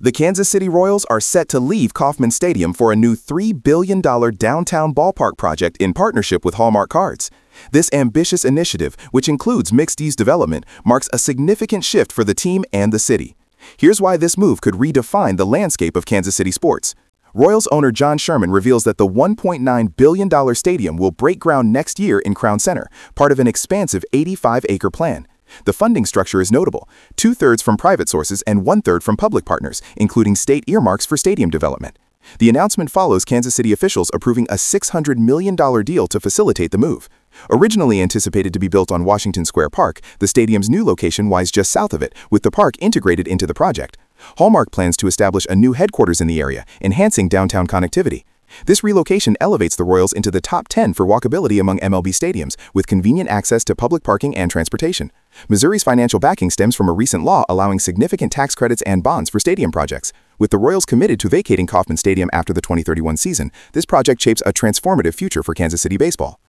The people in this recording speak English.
The Kansas City Royals are set to leave Kauffman Stadium for a new $3 billion downtown ballpark project in partnership with Hallmark Cards. This ambitious initiative, which includes mixed-use development, marks a significant shift for the team and the city. Here's why this move could redefine the landscape of Kansas City sports. Royals owner John Sherman reveals that the $1.9 billion stadium will break ground next year in Crown Center, part of an expansive 85-acre plan. The funding structure is notable, 2/3 from private sources and 1/3 from public partners, including state earmarks for stadium development. The announcement follows Kansas City officials approving a $600 million deal to facilitate the move. Originally anticipated to be built on Washington Square Park, the stadium's new location lies just south of it, with the park integrated into the project. Hallmark plans to establish a new headquarters in the area, enhancing downtown connectivity. This relocation elevates the Royals into the top 10 for walkability among MLB stadiums, with convenient access to public parking and transportation. Missouri's financial backing stems from a recent law allowing significant tax credits and bonds for stadium projects. With the Royals committed to vacating Kauffman Stadium after the 2031 season, this project shapes a transformative future for Kansas City baseball.